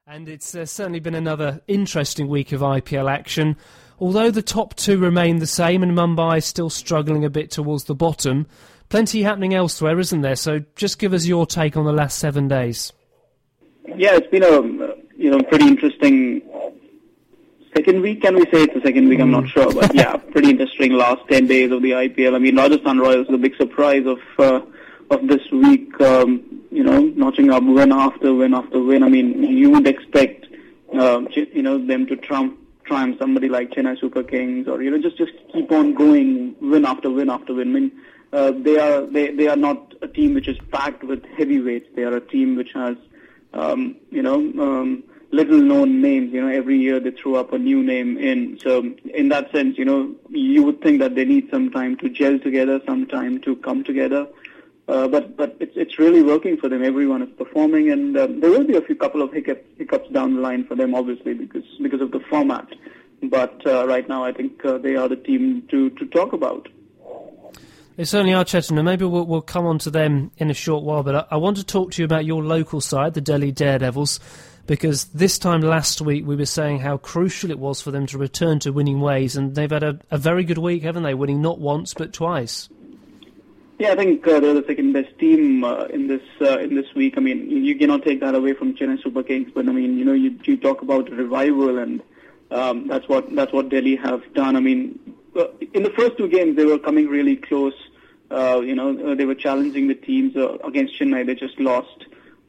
And it's certainly been another interesting week of IPL action. Although the top two remain the same and Mumbai is still struggling a bit towards the bottom, plenty happening elsewhere, isn't there? So just give us your take on the last 7 days. Yeah, it's been a pretty interesting second week. Can we say it's the second week? I'm not sure, but yeah, pretty interesting last 10 days of the IPL. I mean, Rajasthan Royals, the big surprise of this week. Notching up win after win after win. I mean, you would expect, them to triumph somebody like Chennai Super Kings, or just keep on going win after win after win. I mean, they are not a team which is packed with heavyweights. They are a team which has, little known names. Every year they throw up a new name in. So in that sense, you would think that they need some time to gel together, some time to come together. But it's really working for them. Everyone is performing, and there will be a couple of hiccups down the line for them, obviously, because of the format. But right now, I think they are the team to talk about. They certainly are, Chetan, and maybe we'll come on to them in a short while. But I want to talk to you about your local side, the Delhi Daredevils, because this time last week we were saying how crucial it was for them to return to winning ways, and they've had a very good week, haven't they? Winning not once but twice. Yeah, I think they're the second best team in this week. I mean, you cannot take that away from Chennai Super Kings. But I mean, you talk about revival, and that's what Delhi have done. I mean, in the first two games they were coming really close. They were challenging the teams against Chennai. They just lost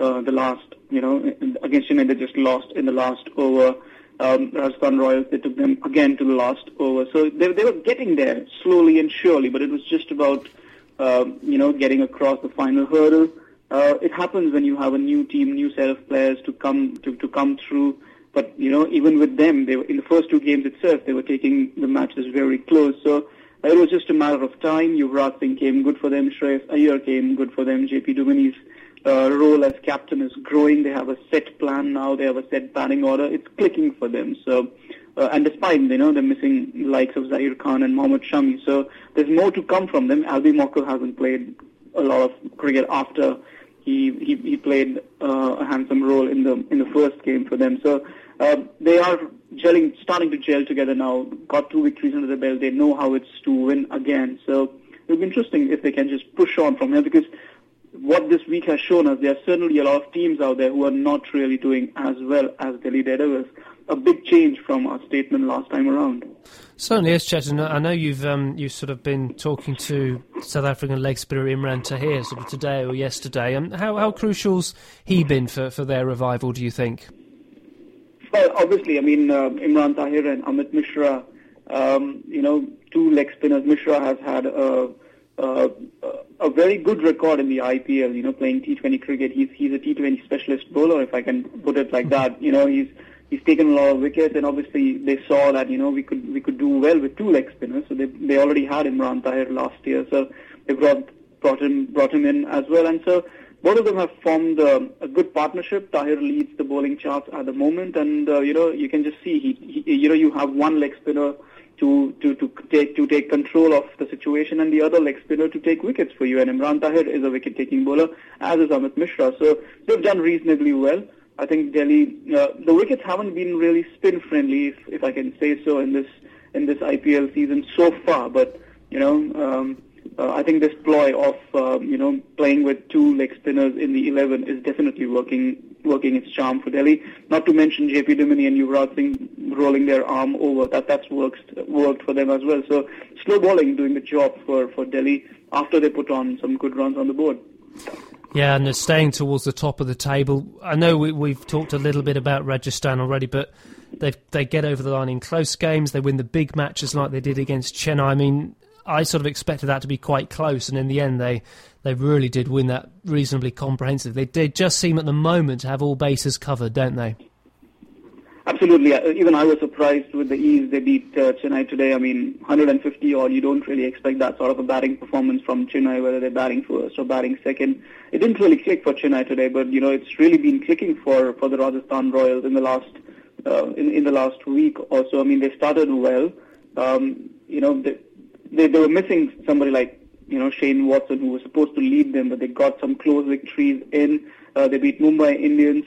against Chennai. They just lost in the last over. Rajasthan Royals, they took them again to the last over. So they were getting there slowly and surely, but it was just about getting across the final hurdle. It happens when you have a new team, new set of players to come through. But even with them, they were, in the first two games itself, they were taking the matches very close. So it was just a matter of time. Yuvraj Singh came good for them. Shreyas Iyer came good for them. JP Dumini's role as captain is growing. They have a set plan now. They have a set batting order. It's clicking for them. So. And despite, they're missing the likes of Zahir Khan and Mohammad Shami. So there's more to come from them. Albi Mokko hasn't played a lot of cricket after he played a handsome role in the first game for them. So they are starting to gel together now. Got 2 victories under the belt. They know how it's to win again. So it'll be interesting if they can just push on from here, because what this week has shown us, there are certainly a lot of teams out there who are not really doing as well as Delhi Daredevils. A big change from our statement last time around. Certainly is, Chetan. I know you've sort of been talking to South African leg spinner Imran Tahir sort of today or yesterday. How crucial's he been for their revival, do you think? Well, obviously, I mean, Imran Tahir and Amit Mishra, 2 leg spinners. Mishra has had a very good record in the IPL, playing T20 cricket. He's a T20 specialist bowler, if I can put it like that. He's taken a lot of wickets, and obviously they saw that we could do well with 2 leg spinners. So they already had Imran Tahir last year, so they brought him in as well. And so both of them have formed a good partnership. Tahir leads the bowling charts at the moment, and you can just see you have one leg spinner to take control of the situation, and the other leg spinner to take wickets for you. And Imran Tahir is a wicket-taking bowler, as is Amit Mishra. So they've done reasonably well. I think Delhi, the wickets haven't been really spin-friendly, if I can say so, in this IPL season so far. But I think this ploy of playing with 2 leg spinners in the 11 is definitely working its charm for Delhi. Not to mention JP Dumini and Yuvraj Singh rolling their arm over. That's worked for them as well. So slow bowling doing the job for Delhi after they put on some good runs on the board. Yeah, and they're staying towards the top of the table. I know we've talked a little bit about Rajasthan already, but they get over the line in close games. They win the big matches like they did against Chennai. I mean, I sort of expected that to be quite close, and in the end they really did win that reasonably comprehensive. They just seem at the moment to have all bases covered, don't they? Absolutely. Even I was surprised with the ease they beat Chennai today. I mean, 150 odd, you don't really expect that sort of a batting performance from Chennai, whether they're batting first or batting second. It didn't really click for Chennai today, but it's really been clicking for the Rajasthan Royals in the last in the last week or so. I mean, they started well. They were missing somebody like Shane Watson, who was supposed to lead them, but they got some close victories in. They beat Mumbai Indians.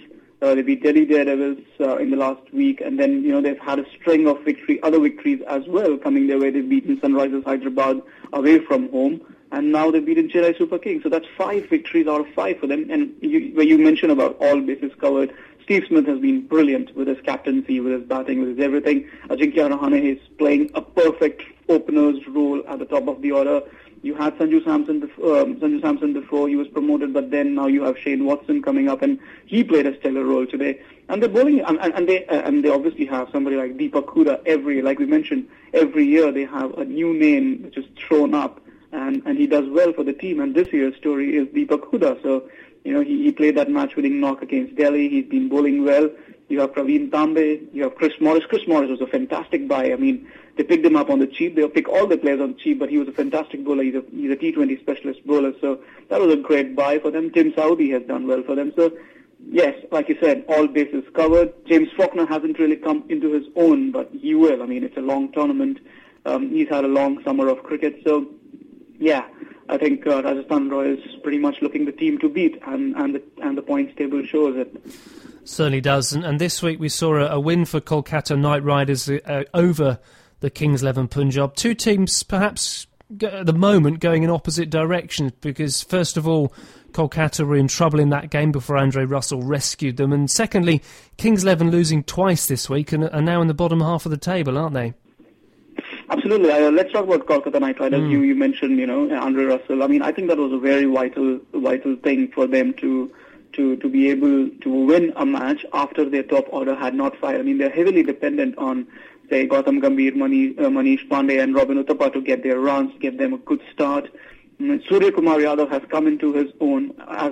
They beat Delhi Daredevils in the last week, and then they've had a string of other victories as well coming their way. They've beaten Sunrisers Hyderabad away from home, and now they've beaten Chennai Super Kings. So that's 5 victories out of 5 for them. And where you mentioned about all bases covered, Steve Smith has been brilliant with his captaincy, with his batting, with his everything. Ajinkya Rahane is playing a perfect opener's role at the top of the order. You had Sanju Samson before he was promoted, but then now you have Shane Watson coming up, and he played a stellar role today. And they're bowling, and they obviously have somebody like Deepak Huda like we mentioned, every year they have a new name which is thrown up, and he does well for the team. And this year's story is Deepak Huda. So he played that match-winning knock against Delhi. He's been bowling well. You have Praveen Tambe. You have Chris Morris. Chris Morris was a fantastic buy. I mean, they picked him up on the cheap. They'll pick all the players on the cheap, but he was a fantastic bowler. He's a T20 specialist bowler, so that was a great buy for them. Tim Saudi has done well for them. So, yes, like you said, all bases covered. James Faulkner hasn't really come into his own, but he will. I mean, it's a long tournament. He's had a long summer of cricket. So, yeah, I think Rajasthan Royals pretty much looking the team to beat, and the points table shows it. Certainly does. And this week we saw a win for Kolkata Knight Riders over the Kings 11 Punjab. 2 teams perhaps at the moment going in opposite directions, because first of all Kolkata were in trouble in that game before Andre Russell rescued them, and secondly Kings 11 losing twice this week and are now in the bottom half of the table, aren't they? Absolutely. Let's talk about Kolkata Knight Riders. You mentioned Andre Russell. I mean, I think that was a very vital thing for them to be able to win a match after their top order had not fired. I mean, they're heavily dependent on, say, Gautam Gambhir, Manish Pandey and Robin Uthappa to get their runs, give them a good start. Surya Kumar Yadav has come into his own as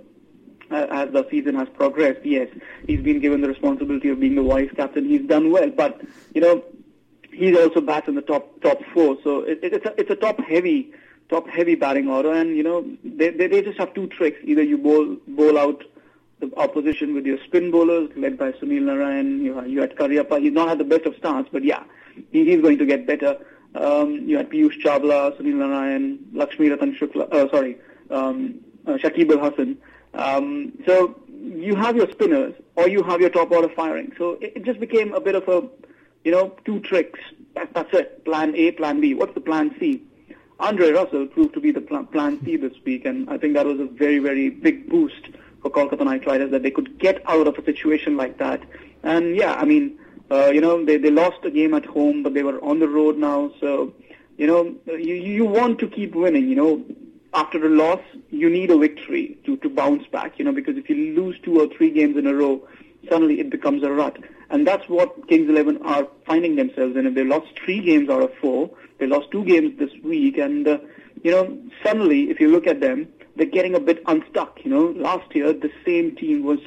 the season has progressed. Yes, he's been given the responsibility of being the vice captain. He's done well, but he's also bats in the top 4. So it's a top heavy batting order, and they just have 2 tricks. Either you bowl out the opposition with your spin bowlers, led by Sunil Narayan. You had Karyappa. He's not had the best of starts, but yeah, he's going to get better. You had Piyush Chawla, Sunil Narayan, Lakshmi Ratan Shukla, Shakib Al Hasan. So you have your spinners, or you have your top order firing. So it just became a bit of a 2 tricks. That's it. Plan A, Plan B. What's the Plan C? Andre Russell proved to be the Plan C this week, and I think that was a very, very big boost for Kolkata Knight Riders, that they could get out of a situation like that. And yeah, I mean, they lost a game at home, but they were on the road now, so you want to keep winning. After a loss, you need a victory to bounce back, because if you lose 2 or 3 games in a row, suddenly it becomes a rut. And that's what Kings 11 are finding themselves in. If they lost 3 games out of 4, they lost 2 games this week, and suddenly, if you look at them, they're getting a bit unstuck. Last year the same team was,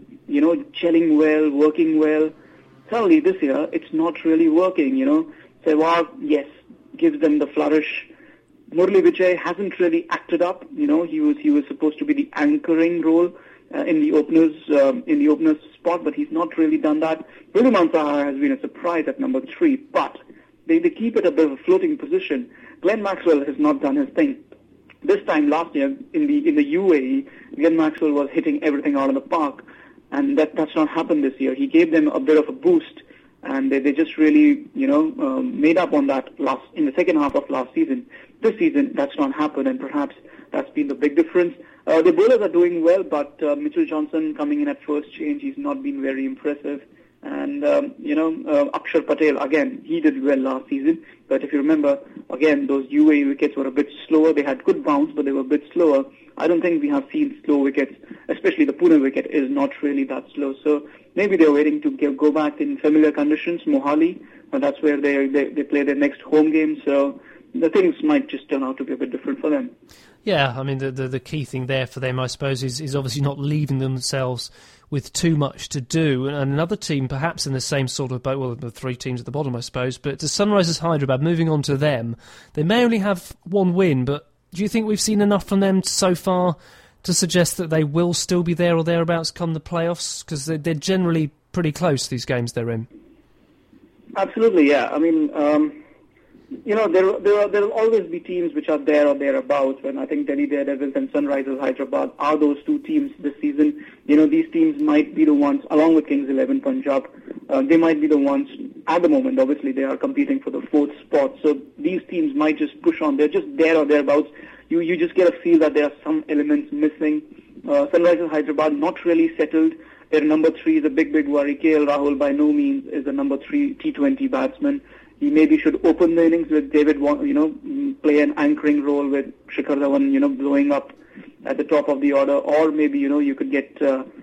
gelling well, working well. Suddenly this year it's not really working. Sehwag, yes, gives them the flourish. Murali Vijay hasn't really acted up. He was supposed to be the anchoring role in the openers spot, but he's not really done that. Wriddhiman Saha has been a surprise at number 3, but they keep it a bit of a floating position. Glenn Maxwell has not done his thing. This time last year in the UAE, Glenn Maxwell was hitting everything out of the park, and that's not happened this year. He gave them a bit of a boost, and they just really made up on that in the second half of last season. This season that's not happened, and perhaps that's been the big difference. The bowlers are doing well, but Mitchell Johnson coming in at first change, he's not been very impressive. And, Akshar Patel, again, he did well last season. But if you remember, again, those UAE wickets were a bit slower. They had good bounce, but they were a bit slower. I don't think we have seen slow wickets, especially the Pune wicket is not really that slow. So maybe they're waiting to go back in familiar conditions. Mohali, that's where they play their next home game. So the things might just turn out to be a bit different for them. Yeah, I mean, the key thing there for them, I suppose, is obviously not leaving themselves with too much to do. And another team, perhaps in the same sort of boat, well, the 3 teams at the bottom, I suppose, but to Sunrisers Hyderabad, moving on to them, they may only have 1 win, but do you think we've seen enough from them so far to suggest that they will still be there or thereabouts come the playoffs? Because they're generally pretty close, these games they're in. Absolutely, yeah. I mean, There'll always be teams which are there or thereabouts, and I think Delhi Daredevils and Sunrisers Hyderabad are those two teams this season. These teams might be the ones, along with Kings 11 Punjab, they might be the ones at the moment. Obviously, they are competing for the fourth spot, so these teams might just push on. They're just there or thereabouts. You just get a feel that there are some elements missing. Sunrisers Hyderabad not really settled. Their number 3 is a big worry. KL Rahul by no means is a number 3 T20 batsman. He maybe should open the innings with David Warner, play an anchoring role with Shikhar Dhawan, blowing up at the top of the order, or maybe, you could get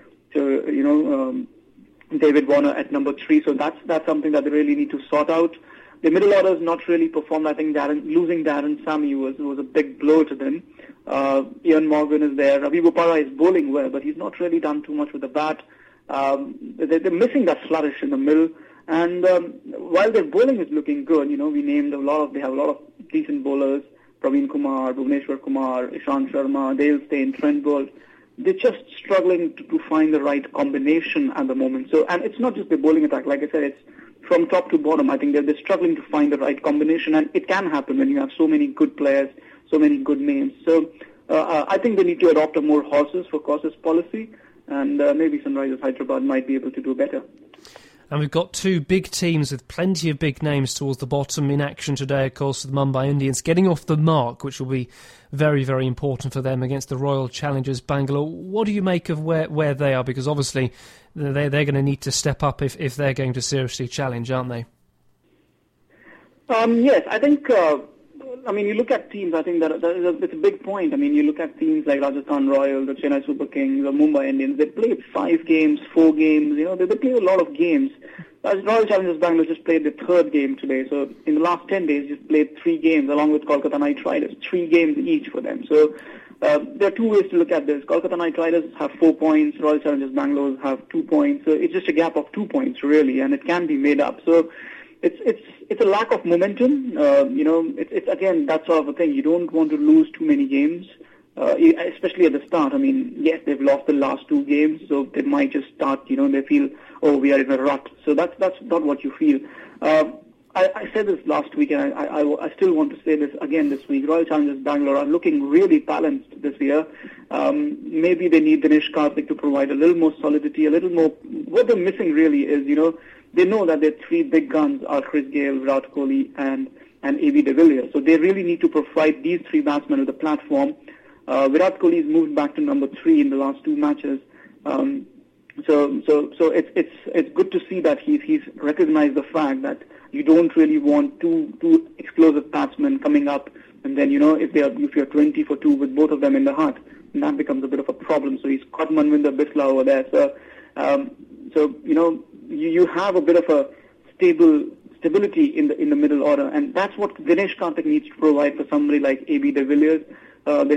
David Warner at number 3. So that's something that they really need to sort out. The middle order has not really performed. I think losing Darren Sammy was a big blow to them. Ian Morgan is there. Ravi Bopara is bowling well, but he's not really done too much with the bat. They're missing that flourish in the middle. And while their bowling is looking good, we named they have a lot of decent bowlers, Praveen Kumar, Bhuvneshwar Kumar, Ishant Sharma, Dale Steyn, Trent Boult. They're just struggling to find the right combination at the moment. So, and it's not just the bowling attack. Like I said, it's from top to bottom. I think they're struggling to find the right combination, and it can happen when you have so many good players, so many good names. So I think they need to adopt a more horses for courses policy, and maybe Sunrisers Hyderabad might be able to do better. And we've got two big teams with plenty of big names towards the bottom in action today, of course, the Mumbai Indians getting off the mark, which will be very, very important for them against the Royal Challengers Bangalore. What do you make of where they are? Because obviously they're going to need to step up if they're going to seriously challenge, aren't they? Yes, I think... you look at teams, I think it's a big point. You look at teams like Rajasthan Royals, the Chennai Super Kings, the Mumbai Indians. They played 5 games, 4 games. They play a lot of games. Royal Challengers Bangalore just played the 3rd game today. So in the last 10 days, just played 3 games along with Kolkata Knight Riders. 3 games each for them. So there are 2 ways to look at this. Kolkata Knight Riders have 4 points. Royal Challengers Bangalore have 2 points. So it's just a gap of 2 points, really, and it can be made up. So it's a lack of momentum. It's again that sort of a thing. You don't want to lose too many games, especially at the start. Yes, they've lost the last 2 games, so they might just start. They feel, we are in a rut. So that's not what you feel. I said this last week, and I still want to say this again this week. Royal Challengers Bangalore are looking really balanced this year. Maybe they need Dinesh Karthik to provide a little more solidity, a little more. What they're missing really is, they know that their 3 big guns are Chris Gayle, Virat Kohli, and AB de Villiers. So they really need to provide these 3 batsmen with a platform. Virat Kohli has moved back to number 3 in the last 2 matches. So it's good to see that he's recognized the fact that you don't really want two explosive batsmen coming up, and then if you're 20 for 2 with both of them in the heart, that becomes a bit of a problem. So he's got Manvinder Bisla over there. So you have a bit of a stability in the middle order, and that's what Dinesh Karthik needs to provide for somebody like AB de Villiers. They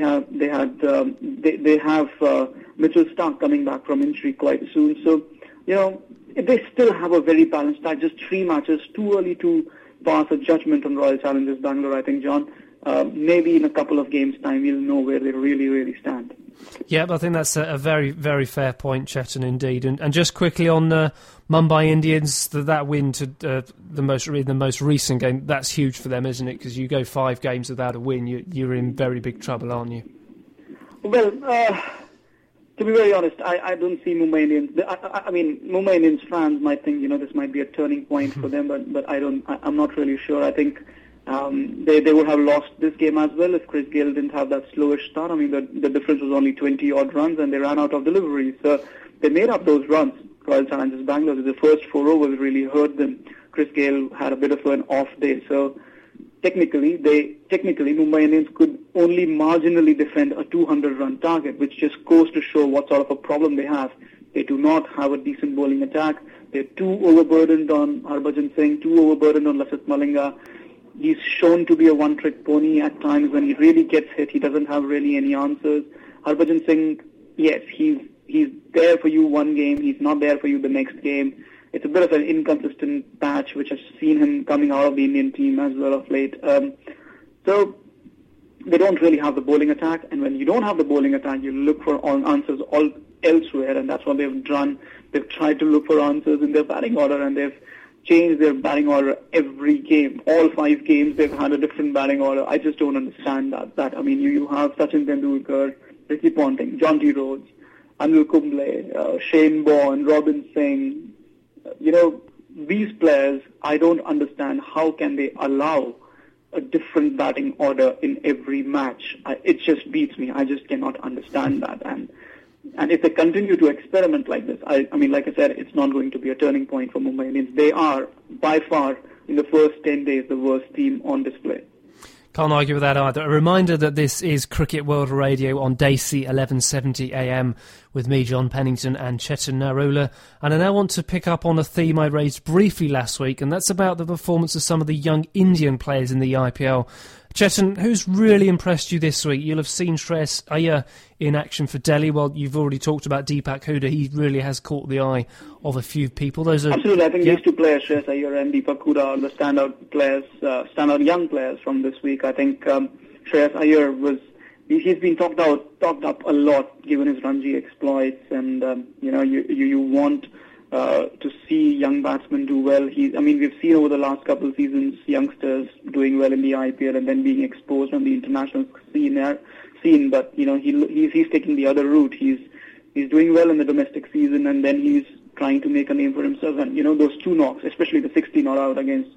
have Mitchell Starc coming back from injury quite soon. So they still have a very balanced side. Just 3 matches, too early to pass a judgment on Royal Challengers Bangalore. I think, John. Maybe in a couple of games' time, we'll know where they really, really stand. Yeah, I think that's a very, very fair point, Chetan, indeed. And just quickly on Mumbai Indians, that win to the most recent game, that's huge for them, isn't it? Because you go 5 games without a win, you're in very big trouble, aren't you? Well, to be very honest, I don't see Mumbai Indians. Mumbai Indians fans might think this might be a turning point for them, but I'm not really sure. I think they would have lost this game as well if Chris Gayle didn't have that slowish start. The difference was only 20 odd runs, and they ran out of deliveries. So they made up those runs. Royal Challengers Bangalore, the first 4 overs really hurt them. Chris Gayle had a bit of an off day, so technically Mumbai Indians could only marginally defend a 200-run target, which just goes to show what sort of a problem they have. They do not have a decent bowling attack. They're too overburdened on Harbhajan Singh, too overburdened on Lasith Malinga. He's shown to be a one-trick pony at times. When he really gets hit, he doesn't have really any answers. Harbhajan Singh, yes, he's there for you one game. He's not there for you the next game. It's a bit of an inconsistent patch, which I've seen him coming out of the Indian team as well of late. So they don't really have the bowling attack. And when you don't have the bowling attack, you look for answers all elsewhere, and that's what they've done. They've tried to look for answers in their batting order, and they've change their batting order every game. All 5 games they've had a different batting order. I just don't understand that. I mean, you have Sachin Tendulkar, Ricky Ponting, John T. Rhodes, Anil Kumble, Shane Bourne, Robin Singh. These players, I don't understand how can they allow a different batting order in every match. It just beats me. I just cannot understand that. And if they continue to experiment like this, I mean, like I said, it's not going to be a turning point for Mumbai Indians. They are, by far, in the first 10 days, the worst team on display. Can't argue with that either. A reminder that this is Cricket World Radio on Desi 1170 AM with me, John Pennington, and Chetan Narula. And I now want to pick up on a theme I raised briefly last week, and that's about the performance of some of the young Indian players in the IPL. Chetan, who's really impressed you this week? You'll have seen Shreyas Iyer in action for Delhi. Well, you've already talked about Deepak Hooda. He really has caught the eye of a few people. Absolutely. I think these 2 players, Shreyas Iyer and Deepak Hooda, are the standout players, standout young players from this week. I think Shreyas Iyer he's been talked up a lot given his Ranji exploits, and you want to see young batsmen do well. We've seen over the last couple of seasons youngsters doing well in the IPL and then being exposed on the international scene. But he's taking the other route. He's doing well in the domestic season, and then he's trying to make a name for himself. And those 2 knocks, especially the 60 not out against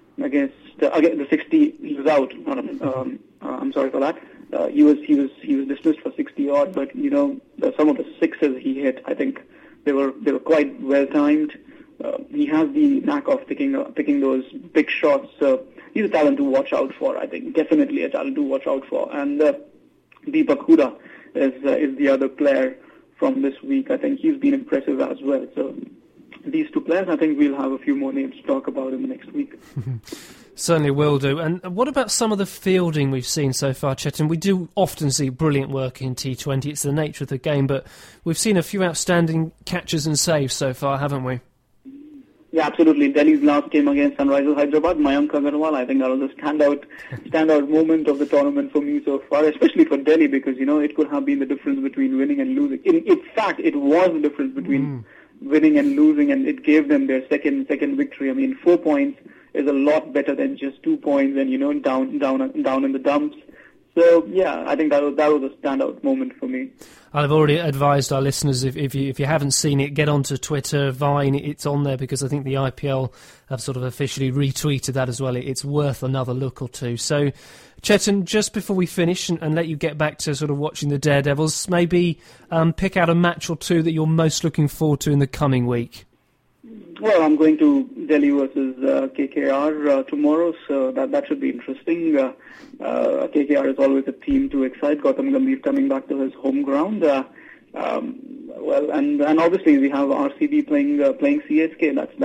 the 60, he was out. I'm sorry for that. He was dismissed for 60 odd, but some of the sixes he hit, I think they were quite well timed. He has the knack of picking those big shots. So he's a talent to watch out for. I think definitely a talent to watch out for. And Deepak Hooda is the other player from this week. I think he's been impressive as well. So these 2 players, I think we'll have a few more names to talk about in the next week. Certainly will do. And what about some of the fielding we've seen so far, Chetan? We do often see brilliant work in T20. It's the nature of the game, but we've seen a few outstanding catches and saves so far, haven't we? Yeah, absolutely. Delhi's last game against Sunrisers Hyderabad, Mayank Agarwal, I think that was a standout moment of the tournament for me so far, especially for Delhi, because, it could have been the difference between winning and losing. In fact, it was the difference between winning and losing, and it gave them their second victory. I mean, 4 points is a lot better than just 2 points and, down in the dumps. So, yeah, I think that was a standout moment for me. I've already advised our listeners, if you haven't seen it, get onto Twitter, Vine, it's on there, because I think the IPL have sort of officially retweeted that as well. It's worth another look or 2. So, Chetan, just before we finish and let you get back to sort of watching the Daredevils, maybe pick out a match or 2 that you're most looking forward to in the coming week. Well, I'm going to Delhi versus KKR tomorrow, so that should be interesting. KKR is always a team to excite. Gautam Gambhir coming back to his home ground. And obviously we have RCB playing CSK.